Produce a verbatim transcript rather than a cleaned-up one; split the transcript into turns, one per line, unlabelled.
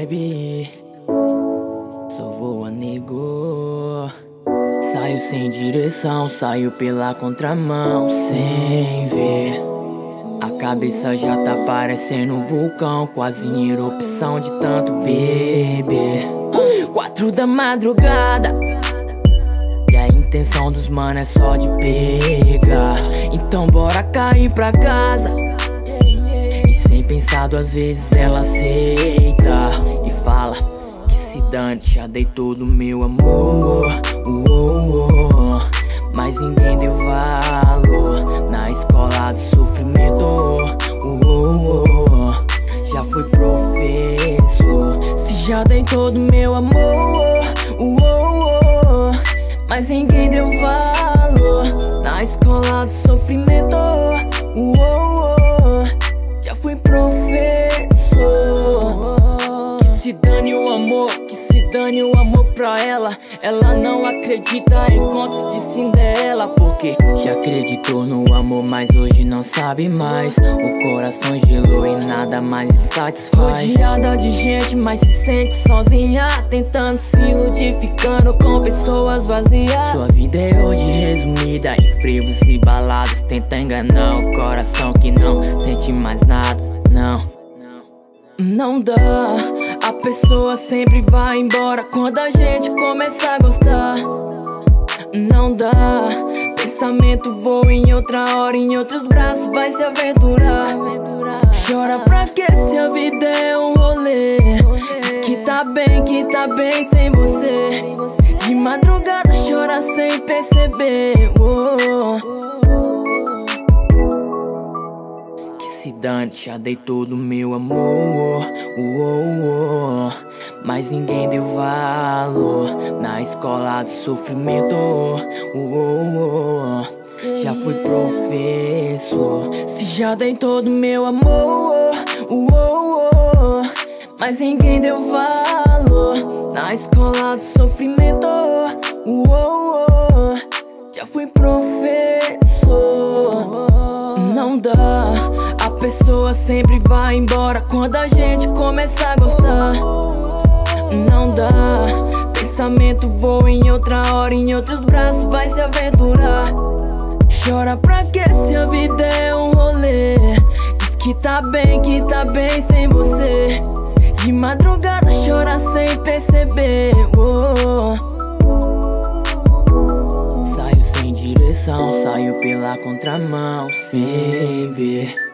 vibe. Só voa, nego. Saio sem direção, saio pela contramão, sem ver. A cabeça já tá parecendo um vulcão, quase em erupção de tanto beber. Quatro da madrugada, e a intenção dos mano é só de pegar. Então bora cair pra casa. E sem pensar duas vezes ela aceita e fala que se dane, já dei todo o meu amor. Uou, uou, mas ninguém deu valor na escola do sofrimento. Uou, uou, já fui professor. Se já dei todo o meu amor. Uou, uou, mas ninguém deu valor na escola do sofrimento. Uou, uou, já fui professor. Que se dane o amor, que se dane o amor pra ela. Ela não acredita em contos de Cinderela, porque já acreditou no amor, mas hoje não sabe mais. O coração gelou e nada mais se satisfaz. Rodeada de gente, mas se sente sozinha, tentando se iludir, ficando com pessoas vazias. Sua vida é hoje resumida em frevos e baladas. Tenta enganar o coração que não sente mais nada. Não, não dá, a pessoa sempre vai embora quando a gente começa a gostar. Não dá, pensamento voa em outra hora, em outros braços vai se aventurar. Chora pra que se a vida é um rolê? Diz que tá bem, que tá bem sem você. De madrugada chora sem perceber. Oh. Se dane, já dei todo o meu amor. Uou, uou, mas ninguém deu valor na escola do sofrimento. Uou, uou, já fui professor. Se já dei todo o meu amor. Uou, uou, mas ninguém deu valor na escola do sofrimento. Uou, uou, já fui professor. Não dá, a pessoa sempre vai embora quando a gente começa a gostar. Não dá, pensamento voa em outra hora, em outros braços vai se aventurar. Chora pra que se a vida é um rolê? Diz que tá bem, que tá bem sem você. De madrugada chora sem perceber. Oh. Saio sem direção, saio pela contramão, sem ver.